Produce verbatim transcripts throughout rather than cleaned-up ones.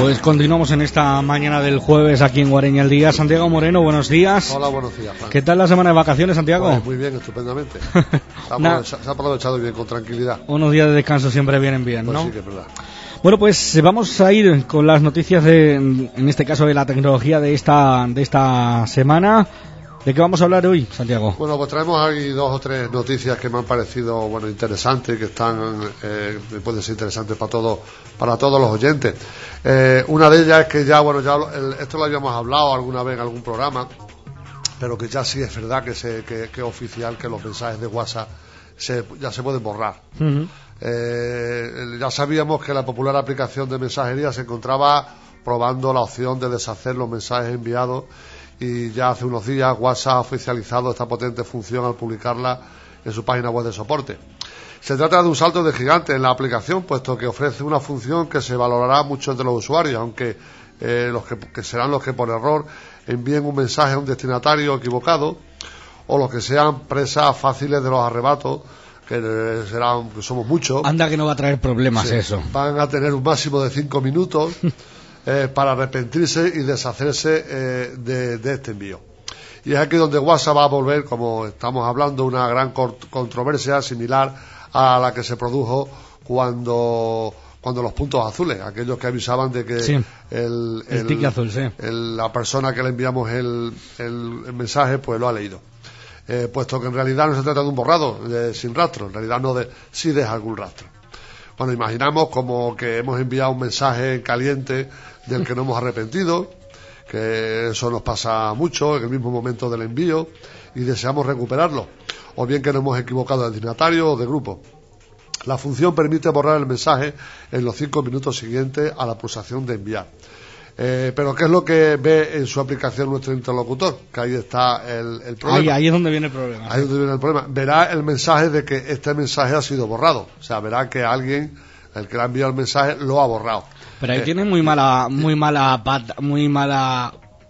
Pues continuamos en esta mañana del jueves aquí en Guareña al Día. Santiago Moreno, buenos días. Hola, buenos días, Juan. ¿Qué tal la semana de vacaciones, Santiago? Pues muy bien, estupendamente. Se ha, Una... aprovechado, se ha aprovechado bien, con tranquilidad. Unos días de descanso siempre vienen bien, pues ¿no? Sí, que es verdad. Bueno, pues vamos a ir con las noticias de, en este caso, de la tecnología de esta, de esta semana. ¿De qué vamos a hablar hoy, Santiago? Bueno, pues traemos ahí dos o tres noticias que me han parecido, bueno, interesantes, que están, eh, pueden ser interesantes para todos, para todos los oyentes. Eh, una de ellas es que ya, bueno, ya el, esto lo habíamos hablado alguna vez en algún programa, pero que ya sí es verdad que se, que, que es oficial que los mensajes de WhatsApp se, ya se pueden borrar. Uh-huh. Eh, ya sabíamos que la popular aplicación de mensajería se encontraba probando la opción de deshacer los mensajes enviados, y ya hace unos días WhatsApp ha oficializado esta potente función al publicarla en su página web de soporte. Se trata de un salto de gigante en la aplicación, puesto que ofrece una función que se valorará mucho entre los usuarios, aunque eh, los que, que serán los que por error envíen un mensaje a un destinatario equivocado, o los que sean presas fáciles de los arrebatos, que eh, serán, que somos muchos. Anda que no va a traer problemas, sí, eso. Van a tener un máximo de cinco minutos eh, para arrepentirse y deshacerse eh, de, de este envío. Y es aquí donde WhatsApp va a volver, como estamos hablando, una gran controversia similar a la que se produjo cuando cuando los puntos azules, aquellos que avisaban de que sí, el, el, el tic azul, sí. el, la persona que le enviamos el, el, el mensaje pues lo ha leído. Eh, puesto que en realidad no se trata de un borrado eh, sin rastro, en realidad no de, sí deja algún rastro. Bueno, imaginamos como que hemos enviado un mensaje caliente del que no hemos arrepentido, que eso nos pasa mucho en el mismo momento del envío y deseamos recuperarlo, o bien que nos hemos equivocado de destinatario o de grupo. La función permite borrar el mensaje en los cinco minutos siguientes a la pulsación de enviar. Eh, pero ¿qué es lo que ve en su aplicación nuestro interlocutor? Que ahí está el, el problema. Ahí, ahí es donde viene el problema. Ahí es donde viene el problema. Verá el mensaje de que este mensaje ha sido borrado. O sea, verá que alguien, el que le ha enviado el mensaje, lo ha borrado. Pero ahí eh, tiene muy mala, muy mala pata, muy mala,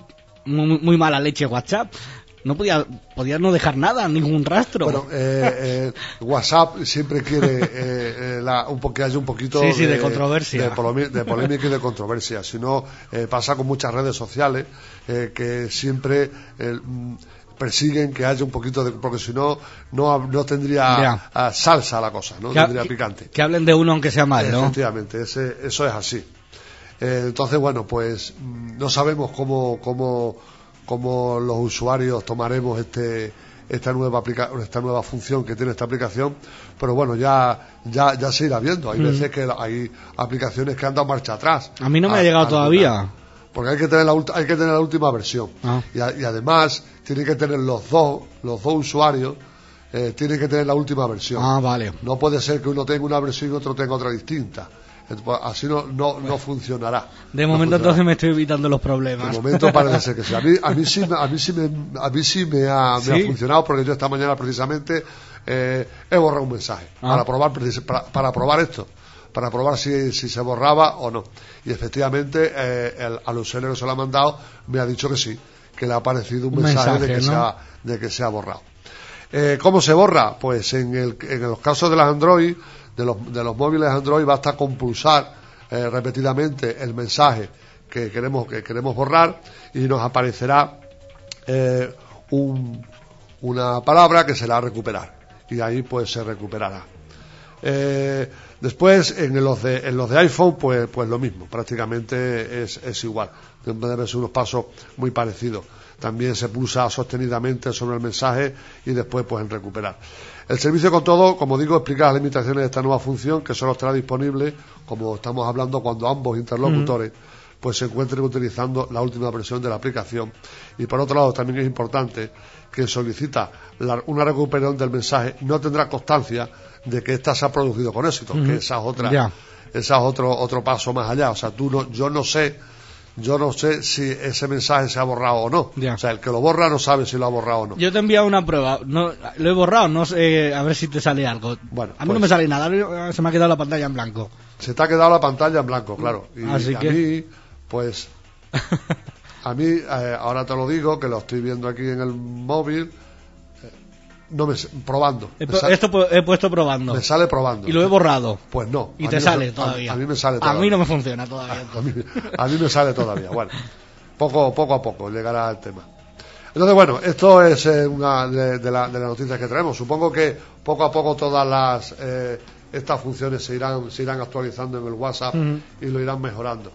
muy, muy mala leche WhatsApp. No podía, podía no dejar nada, ningún rastro. Bueno, eh, eh, WhatsApp siempre quiere eh, eh, la, un po- que haya un poquito sí, sí, de, de controversia, de, polemi- de polémica y de controversia. Si no, eh, pasa con muchas redes sociales eh, que siempre eh, persiguen que haya un poquito de, porque si no, no, no tendría a, salsa la cosa, no que, tendría que, picante. Que hablen de uno aunque sea mal, ¿no? Efectivamente, ese, eso es así. Eh, entonces, bueno, pues no sabemos cómo, cómo cómo los usuarios tomaremos este esta nueva aplica esta nueva función que tiene esta aplicación, pero bueno, ya ya ya se irá viendo. Hay mm. veces que hay aplicaciones que han dado marcha atrás. A mí no me a, ha llegado todavía. Porque hay que tener la hay que tener la última versión. Ah. Y, a, y además tienen que tener los dos los dos usuarios eh, tienen que tener la última versión. Ah, vale. No puede ser que uno tenga una versión y otro tenga otra distinta. Así no, no, no funcionará. De momento no funcionará. Entonces me estoy evitando los problemas. De momento parece ser que sí. A mí, a mí sí, a mí sí me, a mí sí me ha, ¿Sí? me ha funcionado, porque yo esta mañana precisamente eh, he borrado un mensaje ah. para probar para, para probar esto, para probar si, si se borraba o no. Y efectivamente eh, el, al usuario que se lo ha mandado me ha dicho que sí, que le ha aparecido un, un mensaje, mensaje de, que ¿no? se ha, de que se ha borrado. Eh, ¿Cómo se borra? Pues en, el, en los casos de las Android, de los, de los móviles Android, basta con pulsar eh, repetidamente el mensaje que queremos que queremos borrar y nos aparecerá eh, un, una palabra que será recuperar, y ahí pues se recuperará. Eh, después en los de en los de iPhone pues pues lo mismo, prácticamente es, es igual, deben ser unos pasos muy parecidos. También se pulsa sostenidamente sobre el mensaje y después pues en recuperar. El servicio, con todo, como digo, explica las limitaciones de esta nueva función, que solo estará disponible, como estamos hablando, cuando ambos interlocutores mm. pues se encuentren utilizando la última versión de la aplicación. Y por otro lado, también es importante que solicita la, una recuperación del mensaje no tendrá constancia de que ésta se ha producido con éxito, mm. que esa es otra, yeah. esa es otro otro paso más allá. O sea, tú no, yo no sé Yo no sé si ese mensaje se ha borrado o no. Yeah. O sea, el que lo borra no sabe si lo ha borrado o no. Yo te he enviado una prueba. No, lo he borrado, no sé, a ver si te sale algo. Bueno, a mí pues, no me sale nada, se me ha quedado la pantalla en blanco. Se te ha quedado la pantalla en blanco, claro. Y Así a que... mí, pues... A mí, eh, ahora te lo digo, que lo estoy viendo aquí en el móvil. No me probando. He, me sale, esto he puesto probando. Me sale probando. Y lo he borrado. Pues no. Y te sale todavía. A, a mí me sale todavía. A mí no me funciona todavía. A mí, a mí me sale todavía. Bueno, poco, poco a poco llegará el tema. Entonces, bueno, esto es eh, una de, de, la, de las noticias que traemos. Supongo que poco a poco todas las eh, estas funciones se irán se irán actualizando en el WhatsApp uh-huh. y lo irán mejorando.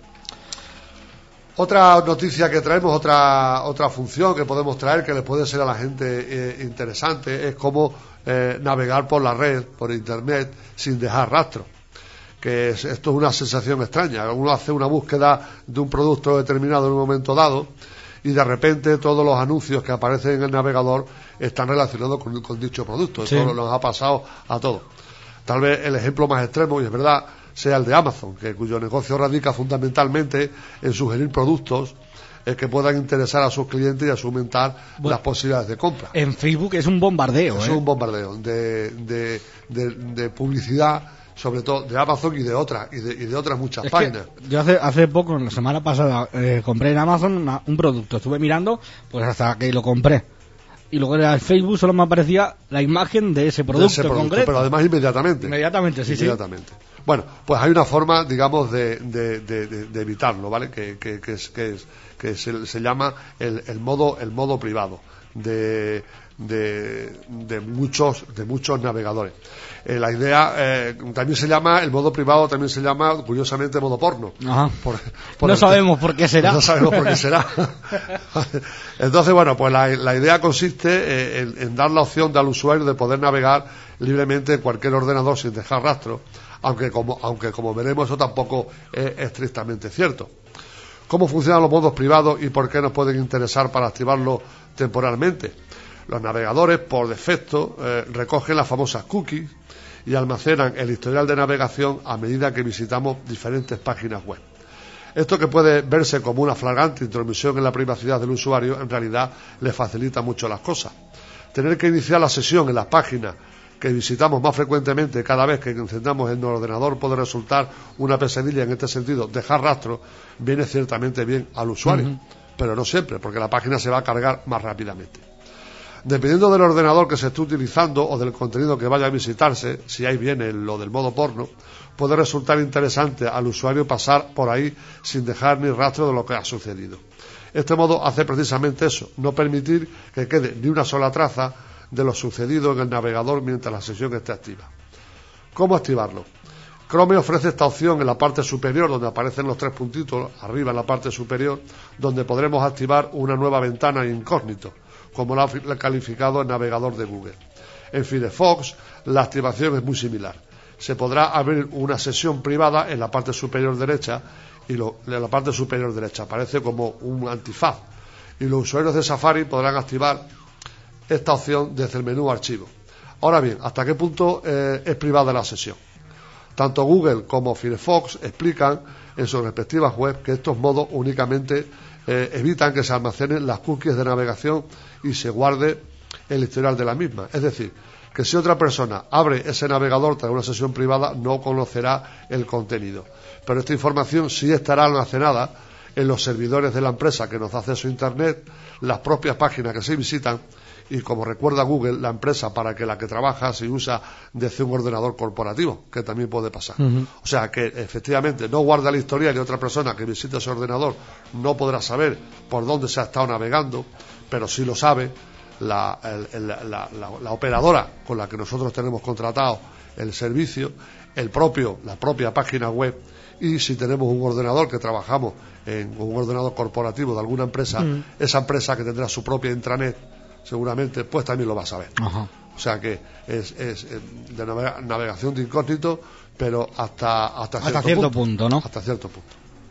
Otra noticia que traemos, otra otra función que podemos traer que le puede ser a la gente eh, interesante es cómo eh, navegar por la red, por internet, sin dejar rastro. Que es, esto es una sensación extraña. Uno hace una búsqueda de un producto determinado en un momento dado y de repente todos los anuncios que aparecen en el navegador están relacionados con, con dicho producto. Sí. Esto nos ha pasado a todos. Tal vez el ejemplo más extremo, y es verdad, sea el de Amazon, que cuyo negocio radica fundamentalmente en sugerir productos eh, que puedan interesar a sus clientes y a aumentar bueno, las posibilidades de compra. En Facebook es un bombardeo. Es ¿eh? un bombardeo de, de, de, de publicidad, sobre todo de Amazon y de otras y de, y de otras muchas es páginas. Yo hace hace poco, la semana pasada, eh, compré en Amazon una, un producto. Estuve mirando pues hasta que lo compré. Y luego en el Facebook solo me aparecía la imagen de ese producto, de ese producto concreto. Pero además inmediatamente. Inmediatamente, sí, inmediatamente. sí. Bueno, pues hay una forma, digamos, de, de, de, de, de evitarlo, ¿vale? Que, que, que, es, que, es, que se, se llama el, el modo el modo privado de, de, de muchos de muchos navegadores. Eh, la idea eh, también se llama el modo privado, también se llama curiosamente modo porno. Ajá. Por, por no el, sabemos por qué será. No sabemos por qué será. Entonces, bueno, pues la, la idea consiste eh, en, en dar la opción al usuario de poder navegar libremente en cualquier ordenador sin dejar rastro, aunque como aunque como veremos eso tampoco es estrictamente cierto. ¿Cómo funcionan los modos privados y por qué nos pueden interesar para activarlos temporalmente? Los navegadores, por defecto, eh, recogen las famosas cookies y almacenan el historial de navegación a medida que visitamos diferentes páginas web. Esto, que puede verse como una flagrante intromisión en la privacidad del usuario, en realidad le facilita mucho las cosas. Tener que iniciar la sesión en las páginas que visitamos más frecuentemente cada vez que encendamos el ordenador puede resultar una pesadilla en este sentido. Dejar rastro viene ciertamente bien al usuario, uh-huh. pero no siempre, porque la página se va a cargar más rápidamente. Dependiendo del ordenador que se esté utilizando o del contenido que vaya a visitarse, si ahí viene lo del modo porno, puede resultar interesante al usuario pasar por ahí sin dejar ni rastro de lo que ha sucedido. Este modo hace precisamente eso, no permitir que quede ni una sola traza de lo sucedido en el navegador mientras la sesión esté activa. ¿Cómo activarlo? Chrome ofrece esta opción en la parte superior, donde aparecen los tres puntitos, arriba en la parte superior, donde podremos activar una nueva ventana incógnito, como lo ha calificado el navegador de Google. En Firefox, la activación es muy similar. Se podrá abrir una sesión privada en la parte superior derecha, y lo, en la parte superior derecha aparece como un antifaz, y los usuarios de Safari podrán activar esta opción desde el menú Archivo. Ahora bien, ¿hasta qué punto eh, es privada la sesión? Tanto Google como Firefox explican en sus respectivas web que estos modos únicamente eh, evitan que se almacenen las cookies de navegación y se guarde el historial de la misma. Es decir, que si otra persona abre ese navegador tras una sesión privada no conocerá el contenido. Pero esta información sí estará almacenada en los servidores de la empresa que nos da acceso a Internet, las propias páginas que se visitan, y como recuerda Google, la empresa para que la que trabaja se usa desde un ordenador corporativo, que también puede pasar. Uh-huh. O sea que efectivamente no guarda la historia y otra persona que visite ese ordenador no podrá saber por dónde se ha estado navegando, pero sí lo sabe la, el, el, la, la, la operadora con la que nosotros tenemos contratado el servicio, el propio, la propia página web, y si tenemos un ordenador que trabajamos en un ordenador corporativo de alguna empresa, uh-huh. esa empresa que tendrá su propia intranet, seguramente pues también lo va a saber. Ajá. O sea que es, es de navega- navegación de incógnito, pero hasta hasta, hasta cierto, cierto punto, punto, ¿no? Hasta cierto punto.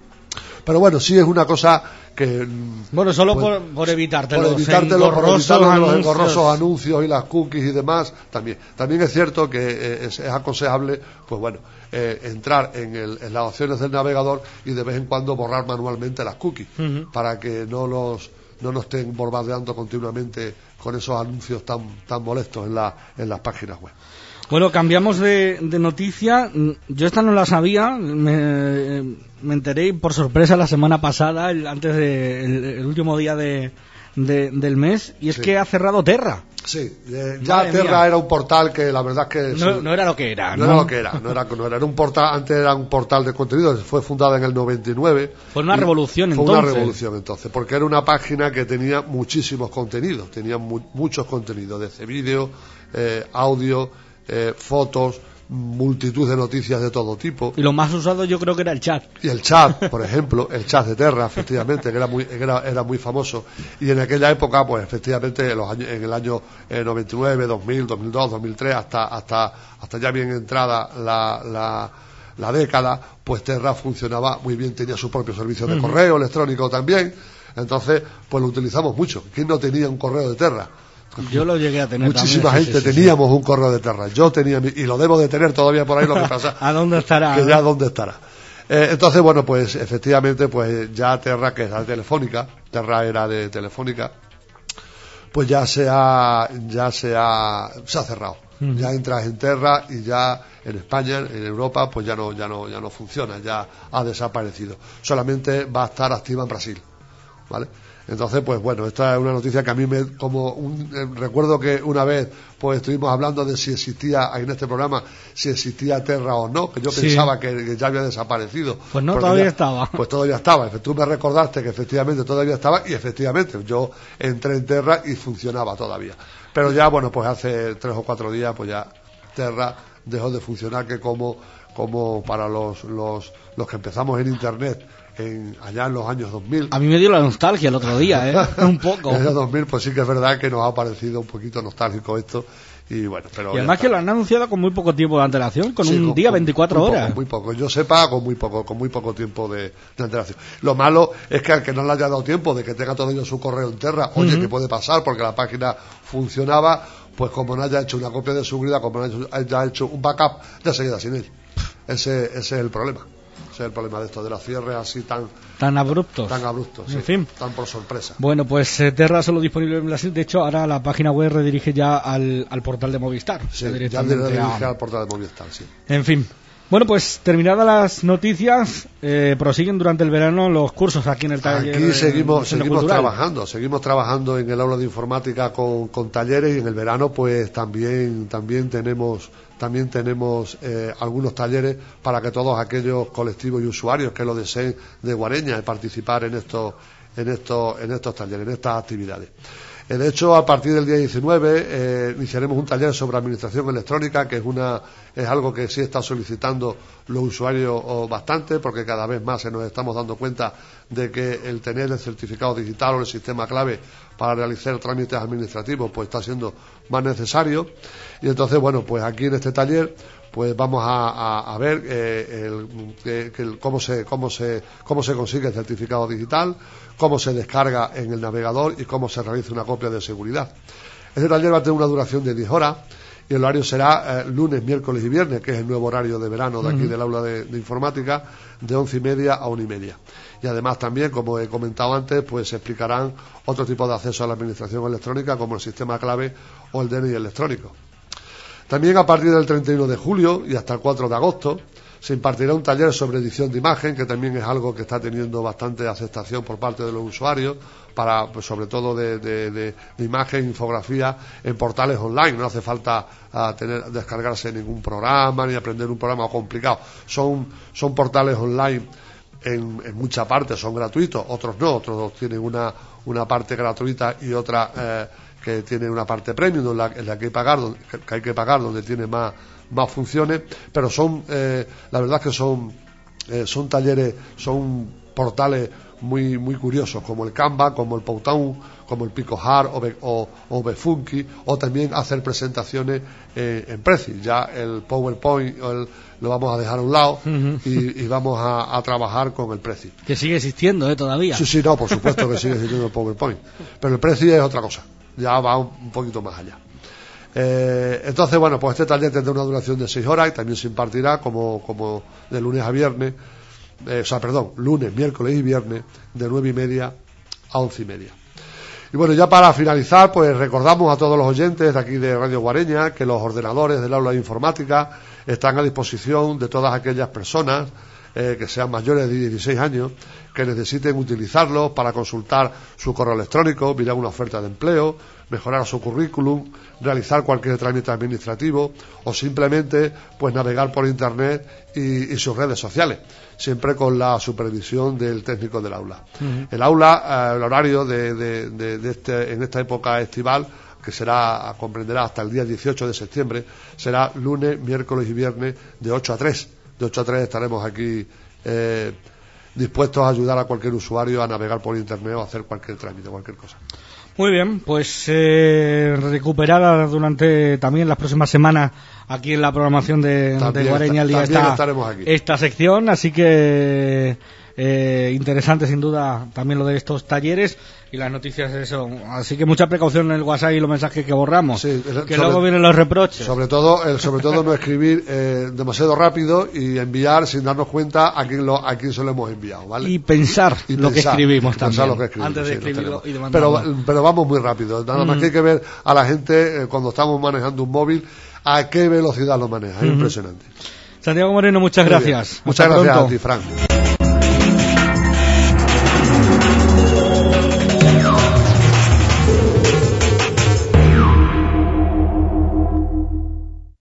Pero bueno, sí es una cosa que bueno, solo pues, por, por evitarte por los evitártelo, engorrosos, por evitarte los anuncios. engorrosos anuncios y las cookies y demás, también. También es cierto que es, es aconsejable, pues bueno, eh, entrar en, el, en las opciones del navegador y de vez en cuando borrar manualmente las cookies, uh-huh. para que no los no nos estén bombardeando continuamente con esos anuncios tan tan molestos en la en las páginas web. Bueno, cambiamos de, de noticia. Yo esta no la sabía, me, me enteré por sorpresa la semana pasada, el, antes de el, el último día de, de, del mes, y es sí. que ha cerrado Terra. Sí, eh, ya Madre Terra mía. Era un portal que la verdad es que... No, sí, no era lo que era, ¿no? No era lo que era, no era, no era, era un portal, antes era un portal de contenido, fue fundada en el noventa y nueve. Fue una revolución fue entonces. Fue una revolución entonces, porque era una página que tenía muchísimos contenidos, tenía mu muchos contenidos, desde vídeo, eh, audio, eh, fotos, multitud de noticias de todo tipo. Y lo más usado yo creo que era el chat. Y el chat, por ejemplo, el chat de Terra, efectivamente, que era muy, era, era muy famoso. Y en aquella época, pues efectivamente, en, los años, en el año eh, noventa y nueve, dos mil, dos mil dos, dos mil tres, hasta, hasta, hasta ya bien entrada la, la, la década, pues Terra funcionaba muy bien, tenía su propio servicio de uh-huh. correo electrónico también. Entonces, pues lo utilizamos mucho. ¿Quién no tenía un correo de Terra? Yo lo llegué a tener. Muchísima también, gente sí, sí, teníamos sí. un correo de Terra. Yo tenía y lo debo de tener todavía por ahí. Lo que pasa ¿A dónde estará? Que ya dónde estará. Eh, entonces, bueno, pues efectivamente, pues ya Terra, que era de Telefónica, Terra era de Telefónica, pues ya se ha, ya se ha, se ha cerrado. Uh-huh. Ya entras en Terra y ya en España, en Europa, pues ya no, ya no, ya no funciona, ya ha desaparecido. Solamente va a estar activa en Brasil, ¿vale? Entonces, pues bueno, esta es una noticia que a mí me, como un, eh, recuerdo que una vez, pues estuvimos hablando de si existía, en este programa, si existía Terra o no, que yo sí. pensaba que, que ya había desaparecido. Pues no, todavía ya, estaba. Pues todavía estaba. Tú me recordaste que efectivamente todavía estaba, y efectivamente, yo entré en Terra y funcionaba todavía. Pero ya, bueno, pues hace tres o cuatro días, pues ya Terra dejó de funcionar, que como, como para los, los, los que empezamos en Internet, En, allá en los años dos mil. A mí me dio la nostalgia el otro día, ¿eh? Un poco. En el año dos mil, pues sí que es verdad que nos ha parecido un poquito nostálgico esto. Y bueno, pero. Y además que lo han anunciado con muy poco tiempo de antelación, con sí, un con, día, veinticuatro muy horas. Poco, muy poco, yo sepa, con muy poco, con muy poco tiempo de, de antelación. Lo malo es que al que no le haya dado tiempo de que tenga todavía su correo en Terra, oye, uh-huh. ¿qué puede pasar? Porque la página funcionaba, pues como no haya hecho una copia de seguridad, como no haya hecho un backup, ya se queda sin él. Ese, ese es el problema. Ese es el problema de esto, de los cierres así tan tan abruptos. Tan abruptos, sí, en fin. Tan por sorpresa. Bueno, pues eh, Terra solo disponible en Brasil. De hecho, ahora la página web redirige ya al, al portal de Movistar. Sí, ya redirige a... al portal de Movistar, sí. En fin. Bueno, pues terminadas las noticias, eh, prosiguen durante el verano los cursos aquí en el taller. Aquí seguimos, seguimos trabajando, seguimos trabajando en el aula de informática con, con talleres, y en el verano pues también también tenemos también tenemos eh, algunos talleres para que todos aquellos colectivos y usuarios que lo deseen de Guareña participar en estos en estos en estos talleres, en estas actividades. De hecho, a partir del día diecinueve eh, iniciaremos un taller sobre administración electrónica, que es una es algo que sí está solicitando los usuarios oh, bastante, porque cada vez más se nos estamos dando cuenta de que el tener el certificado digital o el sistema clave para realizar trámites administrativos pues está siendo más necesario. Y entonces, bueno, pues aquí en este taller pues vamos a, a, a ver eh, el, que, que el, cómo se cómo se cómo se consigue el certificado digital, cómo se descarga en el navegador y cómo se realiza una copia de seguridad. Este taller va a tener una duración de diez horas y el horario será eh, lunes, miércoles y viernes, que es el nuevo horario de verano de aquí uh-huh. del aula de, de informática, de once y media a una y media. Y además también, como he comentado antes, pues se explicarán otro tipo de acceso a la administración electrónica, como el sistema clave o el D N I electrónico. También a partir del treinta y uno de julio y hasta el cuatro de agosto se impartirá un taller sobre edición de imagen, que también es algo que está teniendo bastante aceptación por parte de los usuarios, para pues, sobre todo de, de, de, de imagen, infografía en portales online. No hace falta uh, tener descargarse ningún programa ni aprender un programa complicado. Son, son portales online en, en mucha parte, son gratuitos, otros no, otros tienen una, una parte gratuita y otra eh, que tiene una parte premium en la, en la que hay que pagar, donde, que hay que pagar, donde tiene más, más funciones, pero son, eh, la verdad es que son, eh, son talleres, son portales muy muy curiosos, como el Canva, como el Powtown, como el PicoHard o, o, o Befunky, o también hacer presentaciones eh, en Prezi. Ya el PowerPoint el, lo vamos a dejar a un lado uh-huh. y, y vamos a, a trabajar con el Prezi. Que sigue existiendo, ¿eh? Todavía. Sí, sí, no, por supuesto que sigue existiendo el PowerPoint, pero el Prezi es otra cosa, ya va un, un poquito más allá. Eh, entonces, bueno, pues este taller tendrá una duración de seis horas y también se impartirá como, como de lunes a viernes, eh, o sea, perdón, lunes, miércoles y viernes, de nueve y media a once y media. Y bueno, ya para finalizar, pues recordamos a todos los oyentes de aquí de Radio Guareña que los ordenadores del aula de informática están a disposición de todas aquellas personas eh, que sean mayores de dieciséis años, que necesiten utilizarlos para consultar su correo electrónico, mirar una oferta de empleo, mejorar su currículum, realizar cualquier trámite administrativo o simplemente pues navegar por internet y, y sus redes sociales, siempre con la supervisión del técnico del aula. Uh-huh. El aula, eh, el horario de, de, de, de este, en esta época estival, que será, comprenderá hasta el día dieciocho de septiembre, será lunes, miércoles y viernes de ocho a tres. De ocho a tres estaremos aquí eh, dispuestos a ayudar a cualquier usuario a navegar por internet o a hacer cualquier trámite, cualquier cosa. Muy bien, pues eh, recuperada durante también las próximas semanas aquí en la programación de, de Guareña al Día esta, esta sección, así que eh, interesante sin duda también lo de estos talleres y las noticias de eso, así que mucha precaución en el WhatsApp y los mensajes que borramos, sí, el, que sobre, luego vienen los reproches. Sobre todo, el, sobre todo no escribir eh, demasiado rápido y enviar sin darnos cuenta a quién lo, a quién se lo hemos enviado, ¿vale? Y pensar y lo, pensar, que escribimos y también, lo que escribimos, antes de sí, escribirlo y de mandarlo. Pero, pero vamos muy rápido, nada más mm. que hay que ver a la gente eh, cuando estamos manejando un móvil a qué velocidad lo maneja, es mm-hmm. impresionante. Santiago Moreno, muchas muy gracias. Muchas Hasta gracias pronto. a ti, Frank.